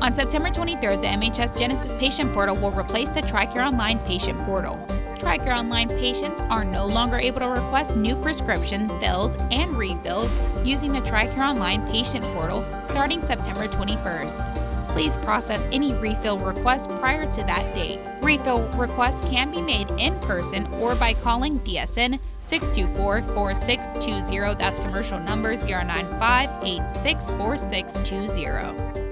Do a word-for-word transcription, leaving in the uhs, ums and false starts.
On September twenty-third, the M H S Genesis Patient Portal will replace the TRICARE Online Patient Portal. TRICARE Online patients are no longer able to request new prescription fills and refills using the TRICARE Online Patient Portal starting September twenty-first. Please process any refill requests prior to that date. Refill requests can be made in person or by calling D S N six two four, four six two zero. That's commercial number zero nine five, eight six four six two zero.